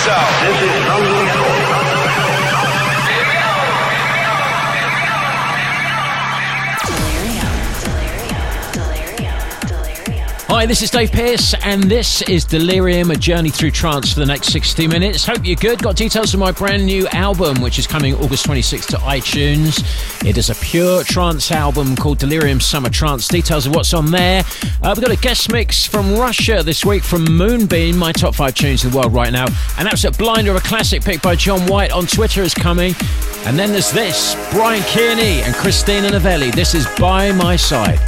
out. This is London Calling. Hi, this is Dave Pearce, and this is Delirium, a journey through trance for the next 60 minutes. Hope you're good. Got details of my brand new album, which is coming August 26th to iTunes. It is a pure trance album called Delirium Summer Trance. Details of what's on there. We've got a guest mix from Russia this week from Moonbeam, my top 5 tunes in the world right now. An absolute blinder of a classic picked by John White on Twitter is coming. And then there's this, Brian Kearney and Christina Novelli. This is By My Side.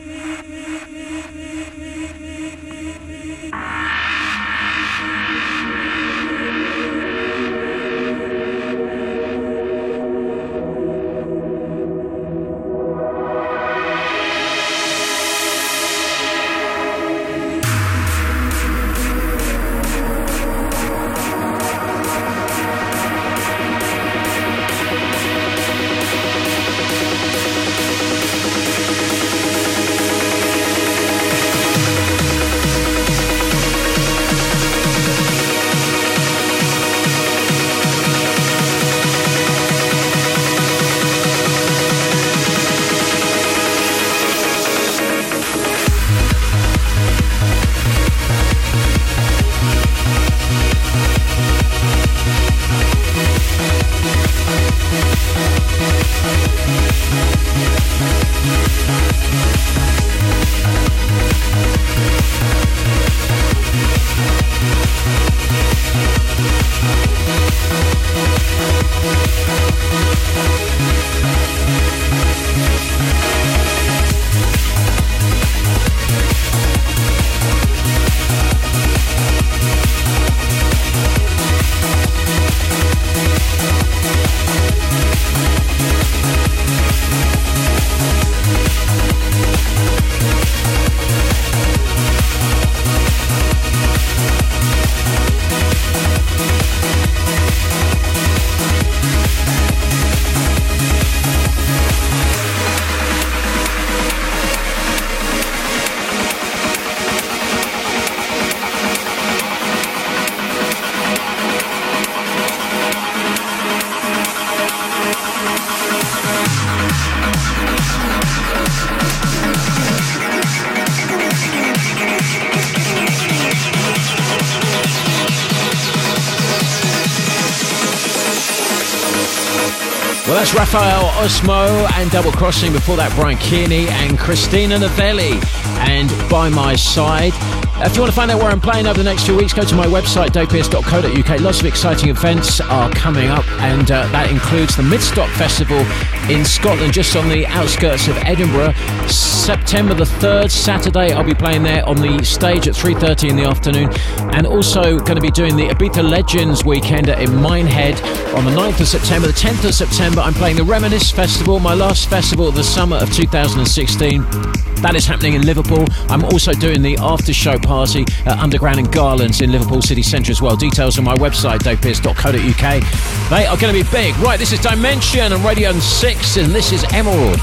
Well, that's Raphael Osmo and Double Crossing. Before that, Brian Kearney and Christina Novelli and By My Side. If you want to find out where I'm playing over the next few weeks, go to my website, davepearce.co.uk. Lots of exciting events are coming up, and that includes the Midstock Festival in Scotland, just on the outskirts of Edinburgh. September the 3rd, Saturday, I'll be playing there on the stage at 3:30 in the afternoon, and also going to be doing the Ibiza Legends weekend in Minehead on the 9th of September. The 10th of September, I'm playing the Reminisce Festival, my last festival of the summer of 2016. That is happening in Liverpool. I'm also doing the after-show party at Underground and Garlands in Liverpool City Centre as well. Details on my website, davepearce.co.uk. They are going to be big. Right, this is Dimension on Radio 6, and this is Emerald.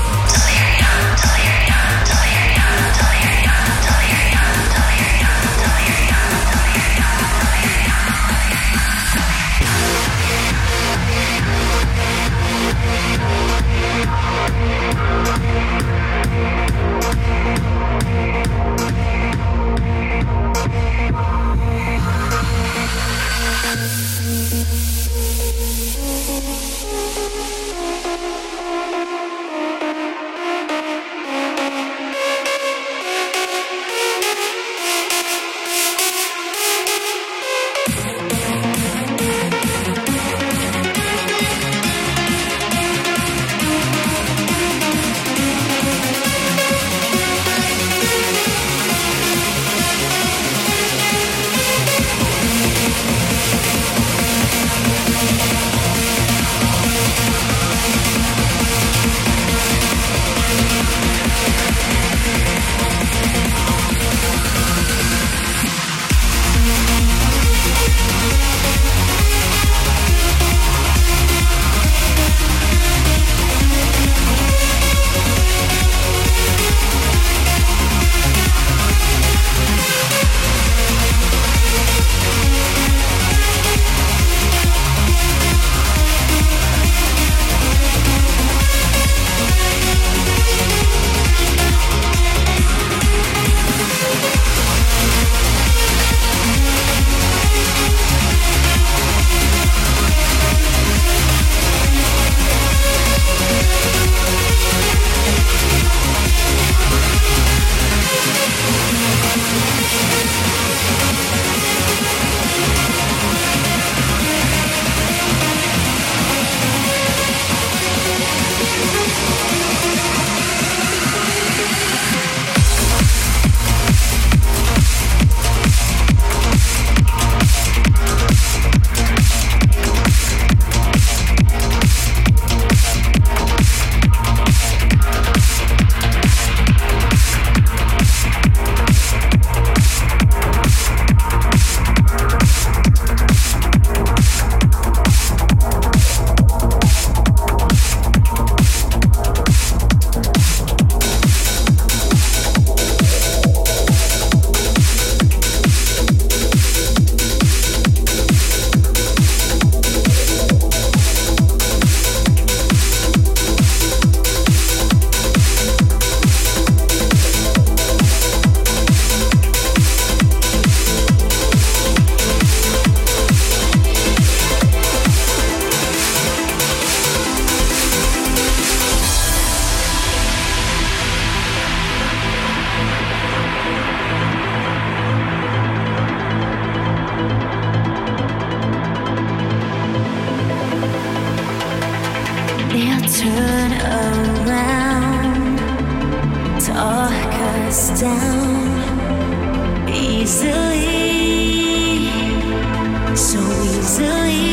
talk us down easily, so easily.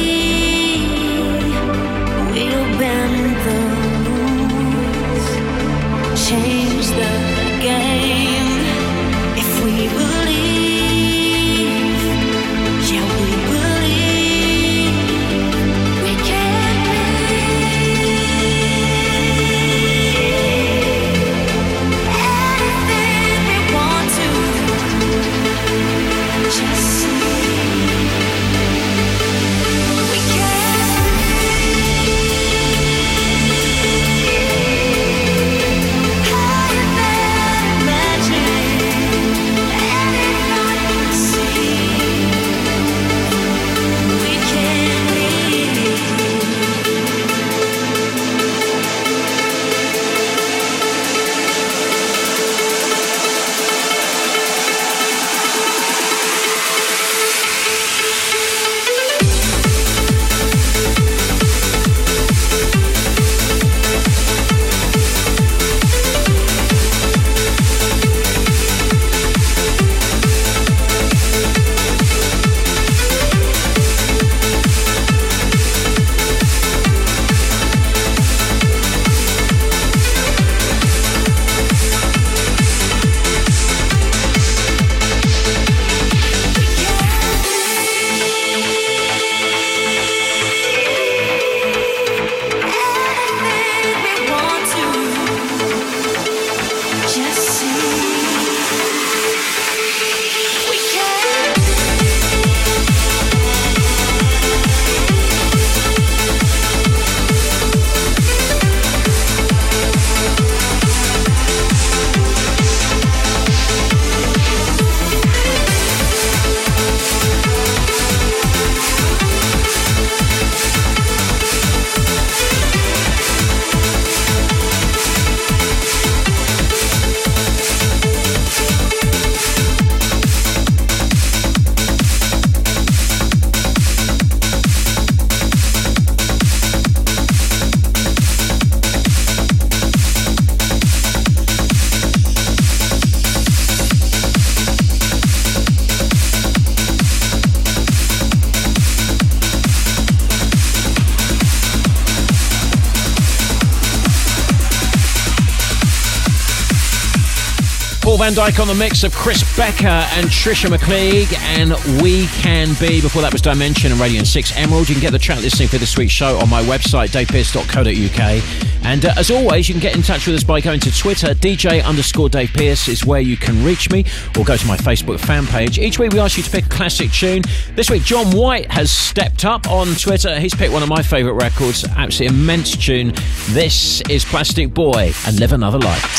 We'll bend the rules, change the game if we believe. Yeah, we believe we can be anything we want to. Just see we can higher than imagining. Anyone can see we can be. Anything we want to. Just see we can. Paul Van Dyke on the mix of Chris Becker and Trisha McCleague and We Can Be. Before that was Dimension and Radiant 6 Emerald. You can get the track listing for this week's show on my website, davepearce.co.uk. And as always, you can get in touch with us by going to Twitter. DJ_Dave Pearce is where you can reach me, or go to my Facebook fan page. Each week we ask you to pick a classic tune. This week John White has stepped up on Twitter. He's picked one of my favourite records, absolutely immense tune. This is Plastic Boy and Live Another Life.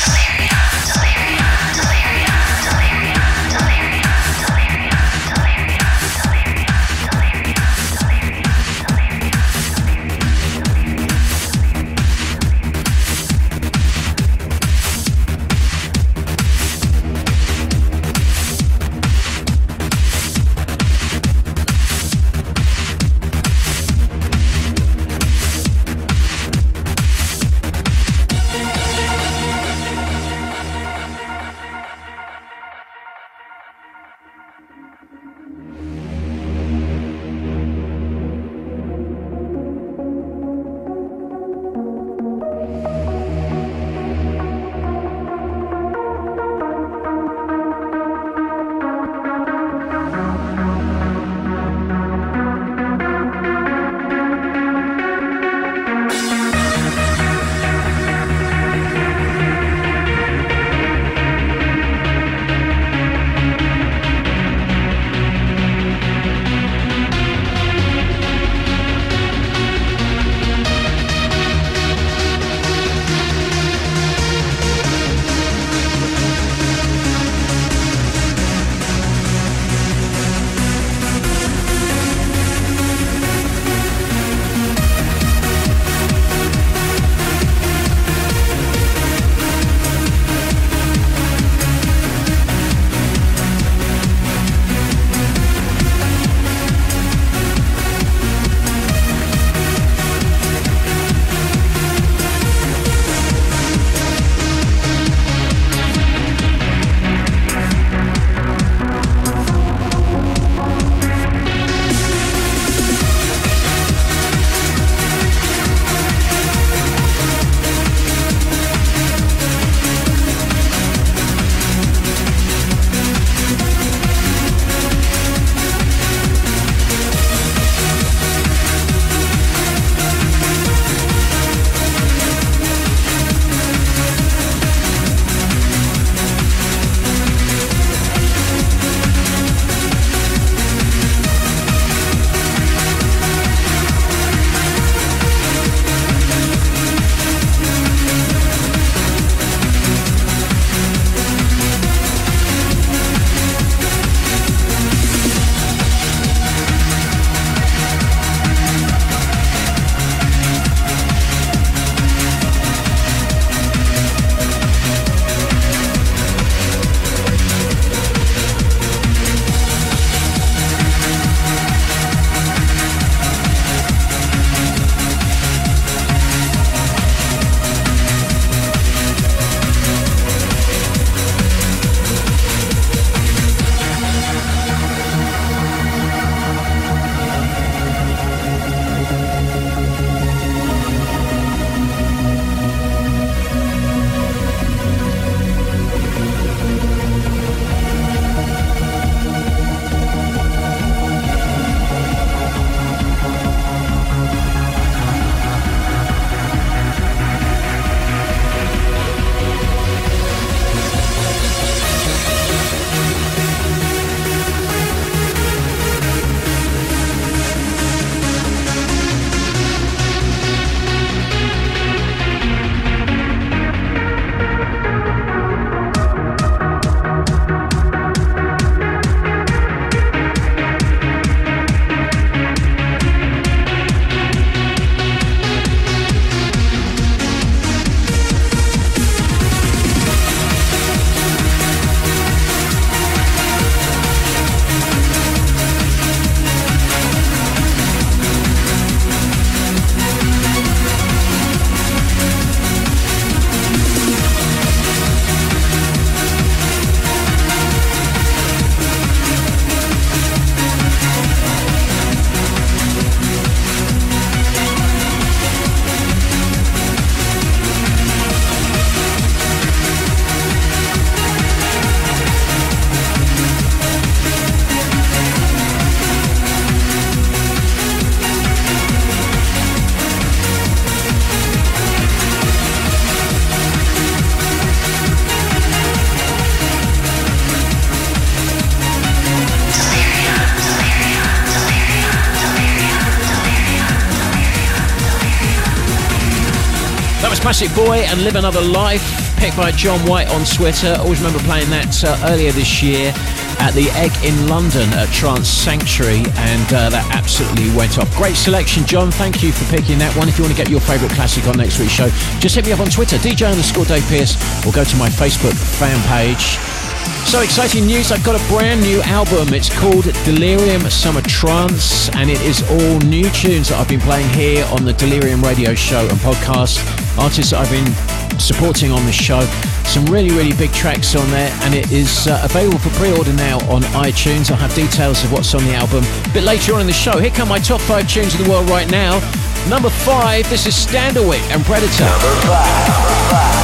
Classic Boy and Live Another Life, picked by John White on Twitter. Always remember playing that earlier this year at the Egg in London at Trance Sanctuary, and that absolutely went off. Great selection, John. Thank you for picking that one. If you want to get your favourite classic on next week's show, just hit me up on Twitter, DJ_Dave Pearce, or go to my Facebook fan page. So exciting news, I've got a brand new album. It's called Delirium Summer Trance, and it is all new tunes that I've been playing here on the Delirium radio show and podcast. Artists that I've been supporting on the show. Some really, really big tracks on there, and it is available for pre-order now on iTunes. I'll have details of what's on the album a bit later on in the show. Here come my top 5 tunes of the world right now. Number 5, this is Standerwick and Predator. Number 5.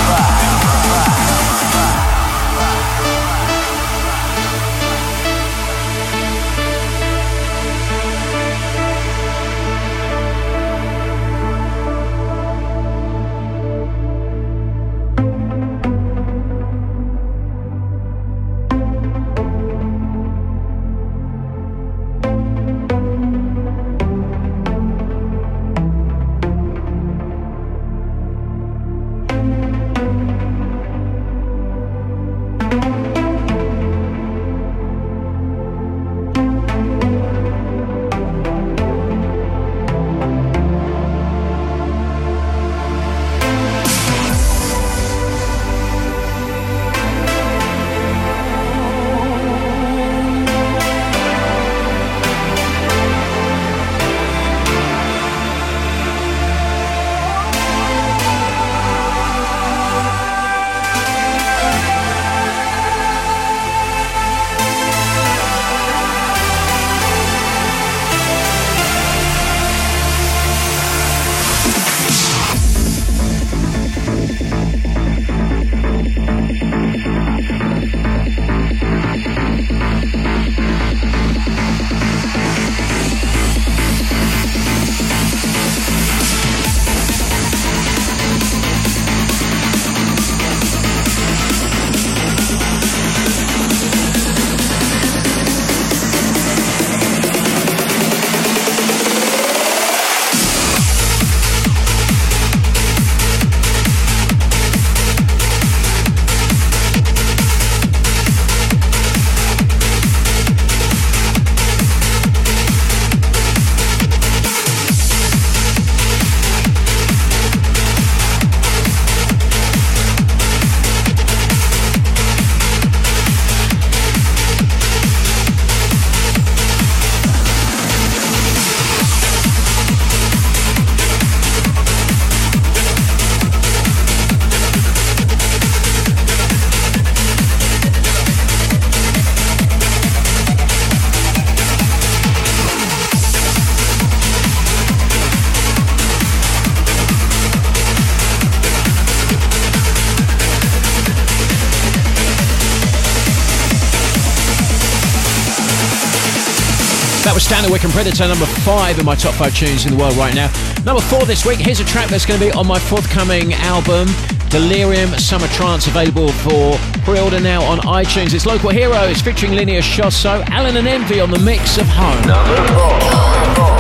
That was Standerwick and Predator, number 5 in my top 5 tunes in the world right now. Number 4 this week, here's a track that's going to be on my forthcoming album, Delirium Summer Trance, available for pre-order now on iTunes. It's Local Heroes featuring Linear Shosso, Alan and Envy on the mix of Home. Number 4.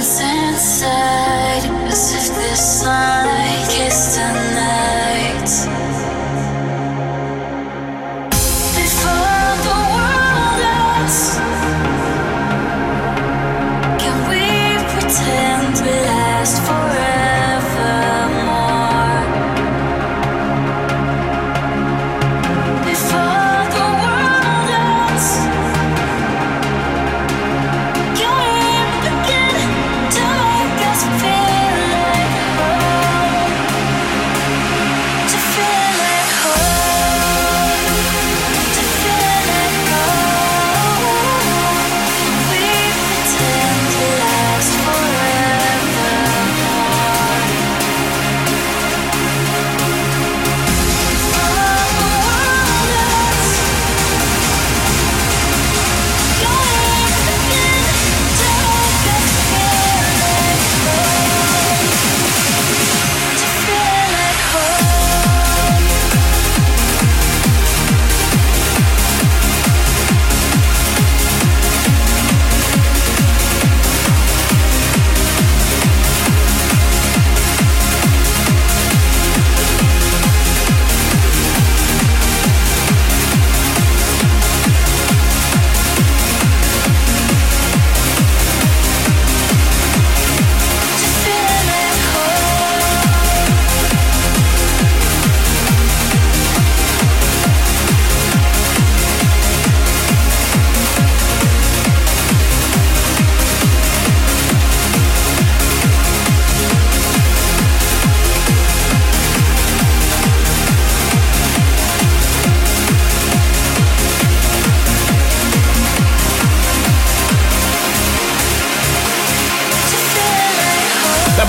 Inside, as if this sunlight kissed the night.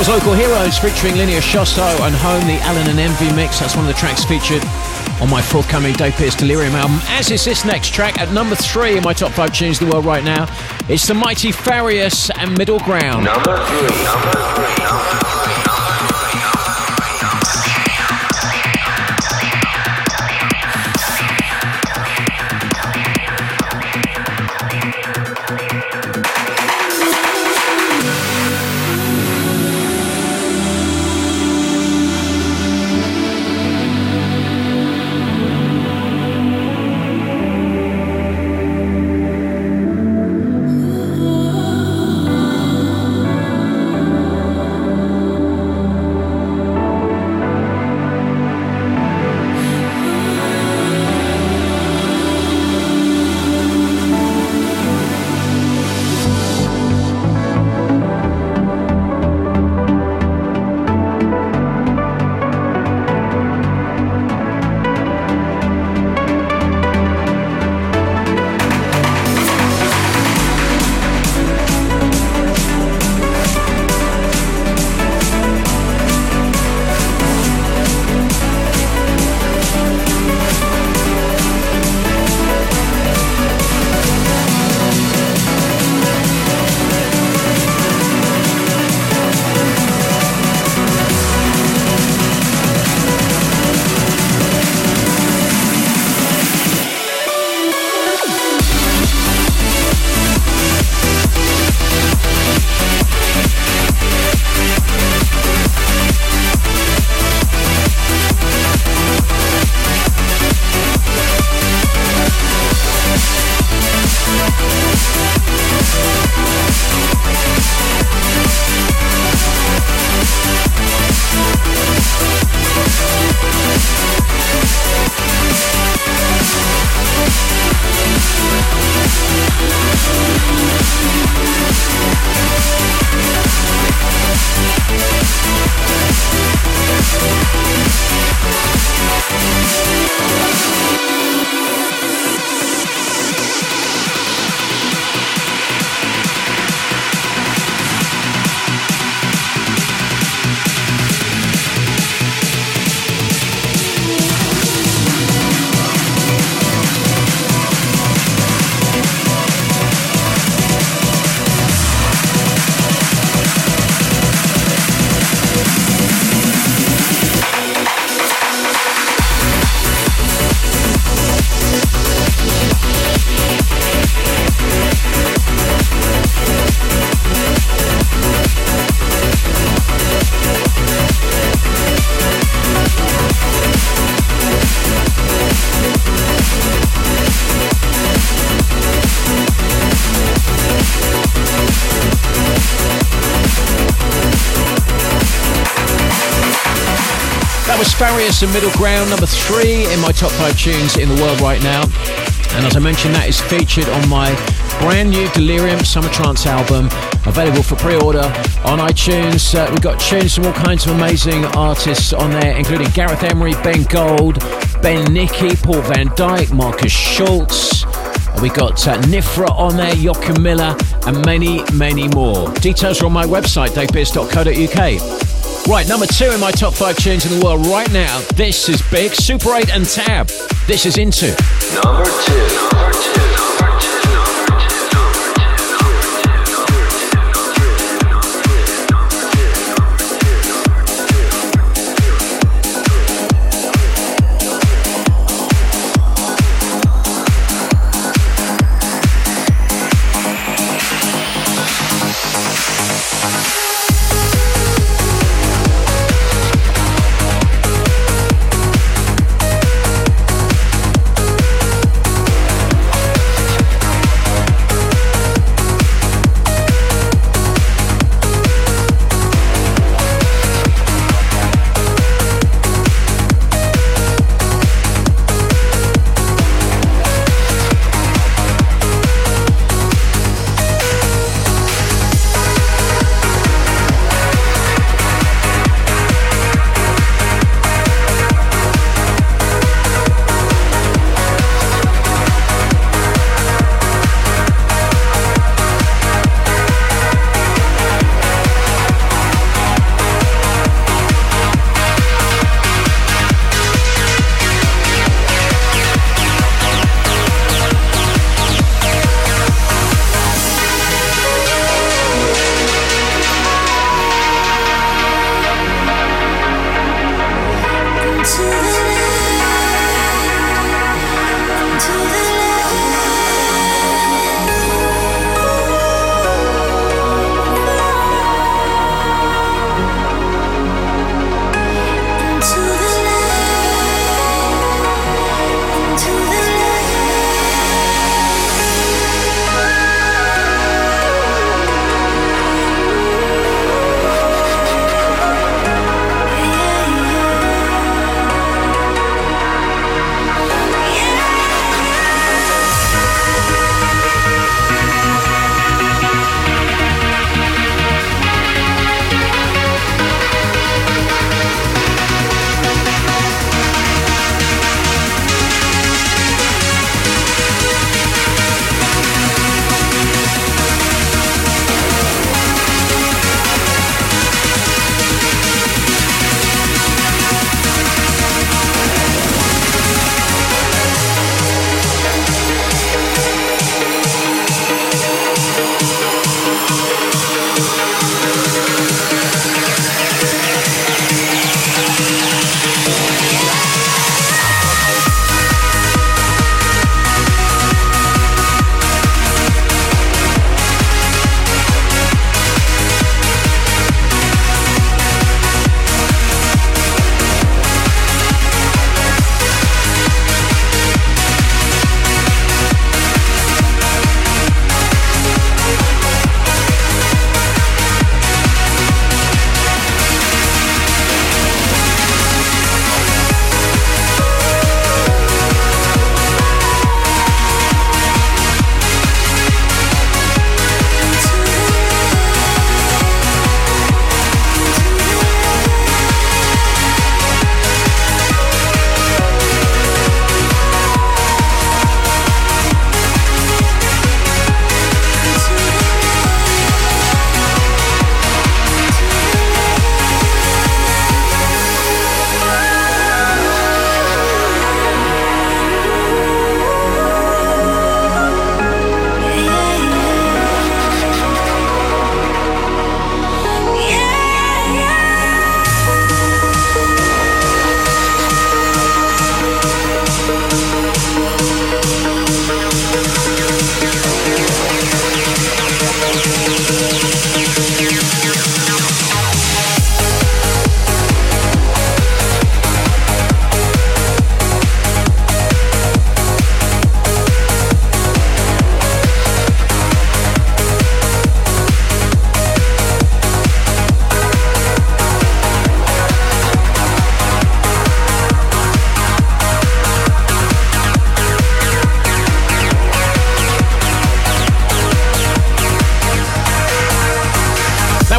was Local Heroes featuring Linear Shosto and Home, the Alan and Envy mix. That's one of the tracks featured on my forthcoming Dave Pearce Delirium album, as is this next track at number 3 in my top 5 tunes of the world right now. It's the mighty Farius and Middle Ground. Number 3. Farius and Middle Ground, number 3 in my top 5 tunes in the world right now. And as I mentioned, that is featured on my brand new Delirium Summer Trance album, available for pre-order on iTunes. We've got tunes from all kinds of amazing artists on there, including Gareth Emery, Ben Gold, Ben Nicky, Paul Van Dyke, Marcus Schultz. We got Nifra on there, Joachim Miller, and many, many more. Details are on my website, davepearce.co.uk. Right, number 2 in my top 5 tunes in the world right now. This is big. Super 8 and Tab. This is Into. Number 2.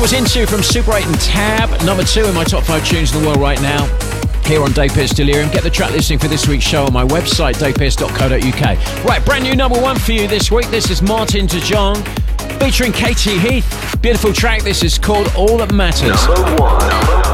was Into from Super 8 and Tab, number 2 in my top 5 tunes in the world right now. Here on Dave Pearce Delirium. Get the track listing for this week's show on my website, davepearce.co.uk. Right, brand new number 1 for you this week. This is Martin de Jong featuring Katie Heath. Beautiful track. This is called All That Matters. Number 1.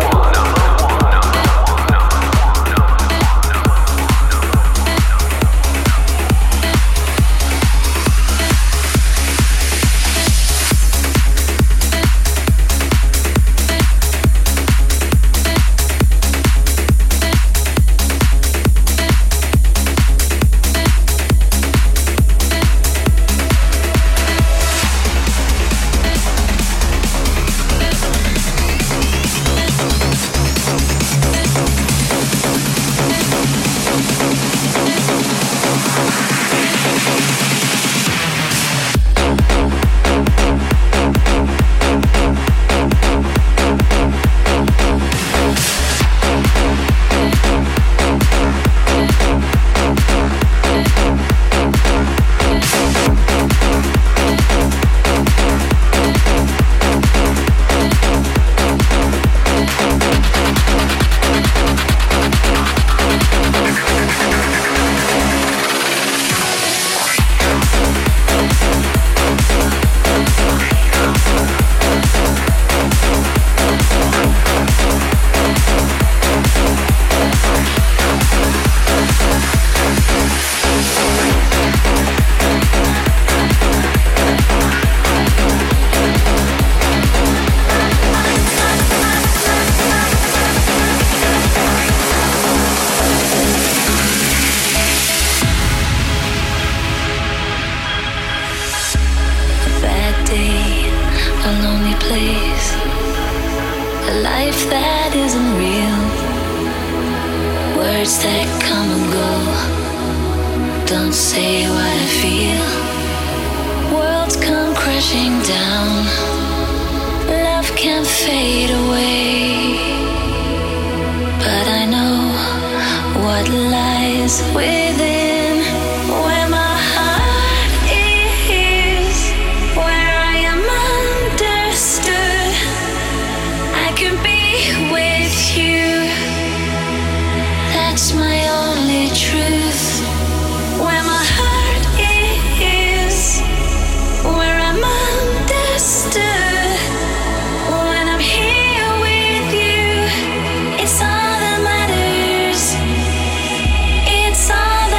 It's all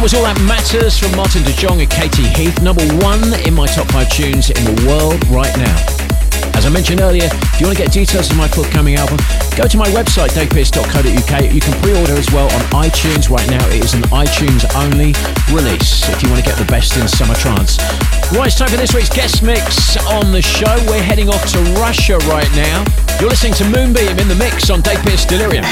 was All That Matters from Martin de Jong and Katie Heath, number 1 in my top 5 tunes in the world right now. As I mentioned earlier, if you want to get details of my forthcoming album, go to my website, davepearce.co.uk. You can pre-order as well on iTunes right now. It is an iTunes-only release if you want to get the best in summer trance. Right, it's time for this week's guest mix on the show. We're heading off to Russia right now. You're listening to Moonbeam in the mix on Dave Pearce Delirium.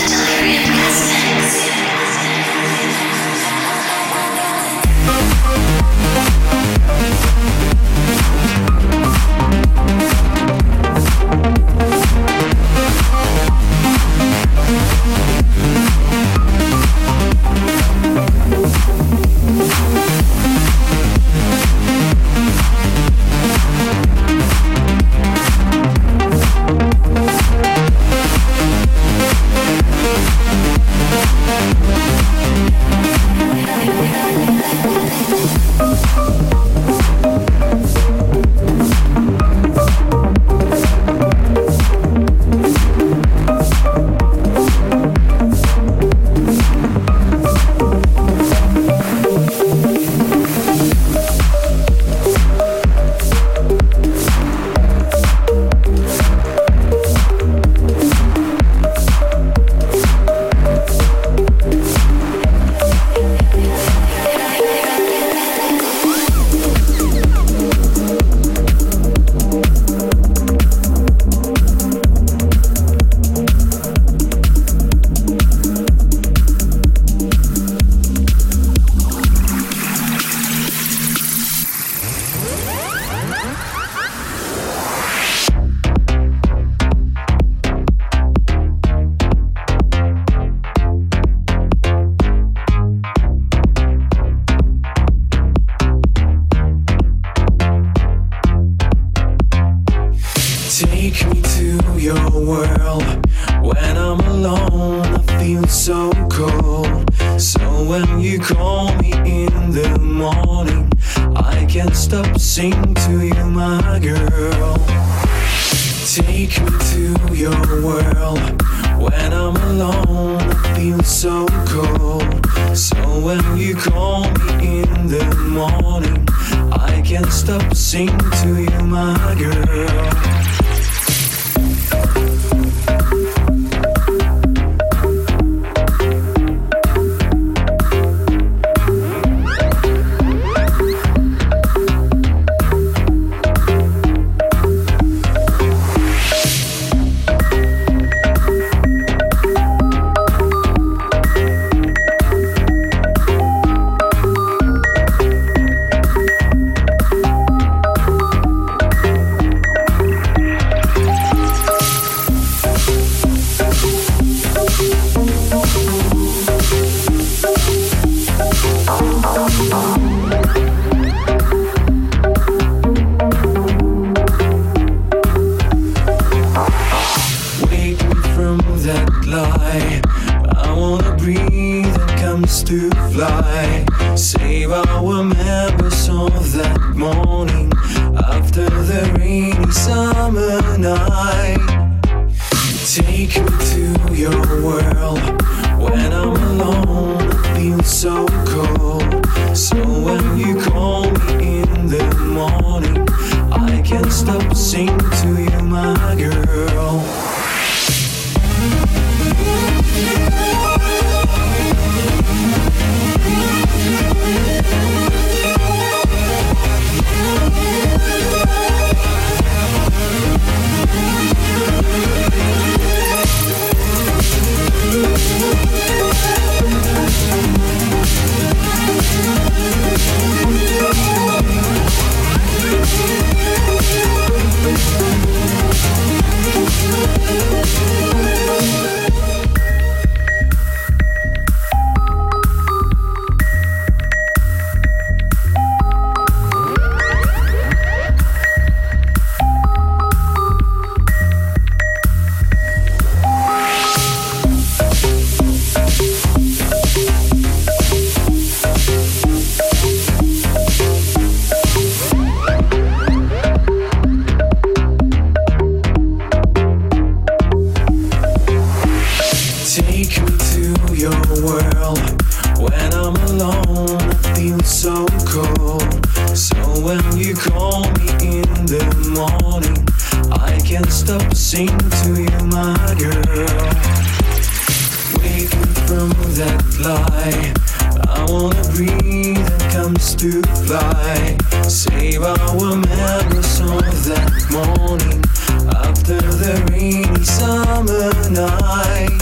Take me to your world when I'm alone. feel so cold. So when you call me in the morning, I can't stop singing to you, my girl. Wake up from that lie. I wanna breathe and comes to fly. Save our memories of that morning after the rainy summer night.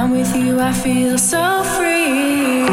I'm with you, I feel so free.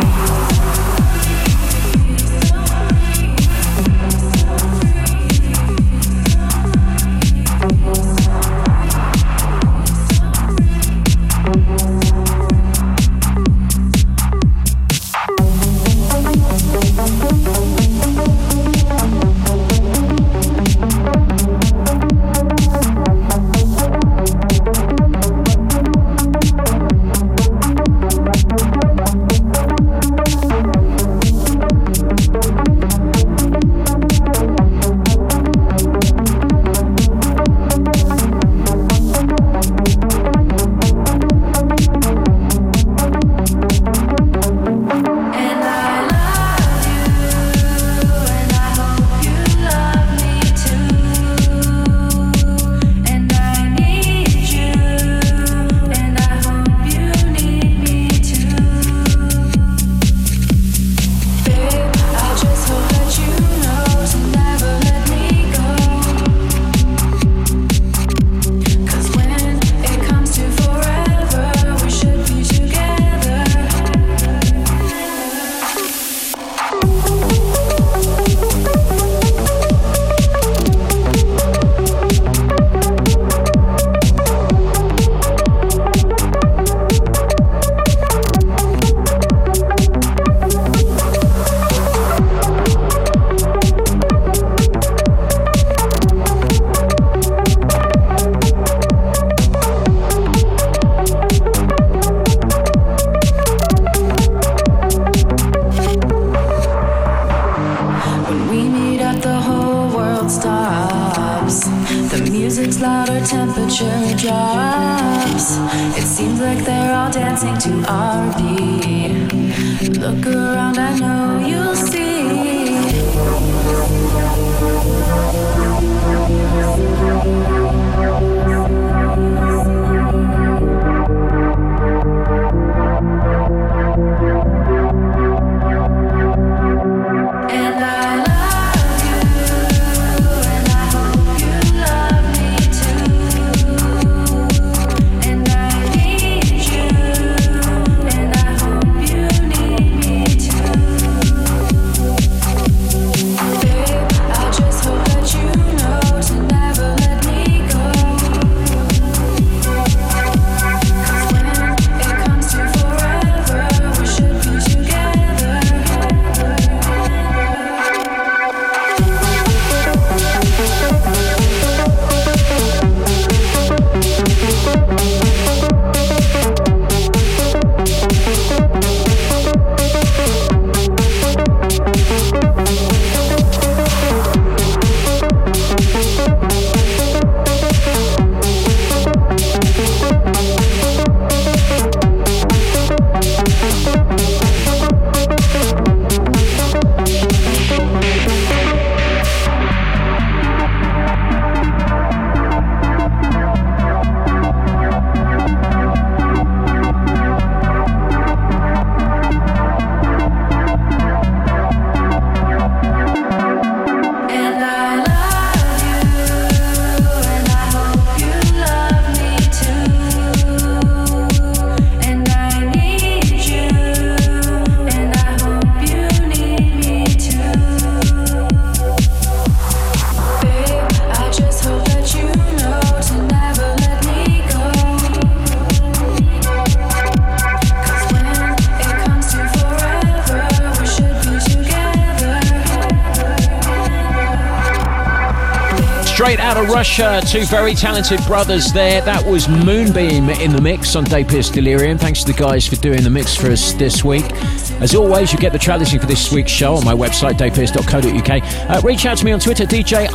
Straight out of Russia, two very talented brothers there. That was Moonbeam in the mix on Dave Pearce Delirium. Thanks to the guys for doing the mix for us this week. As always, you get the track listing for this week's show on my website, davepearce.co.uk. Reach out to me on Twitter,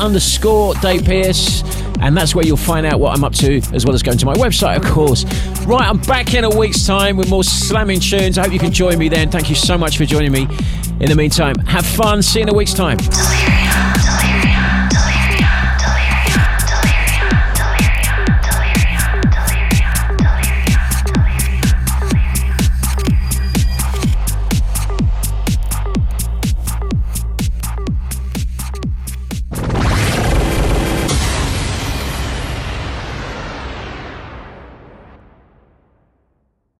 DJ_Dave Pearce, and that's where you'll find out what I'm up to, as well as going to my website, of course. Right, I'm back in a week's time with more slamming tunes. I hope you can join me then. Thank you so much for joining me. In the meantime, have fun. See you in a week's time.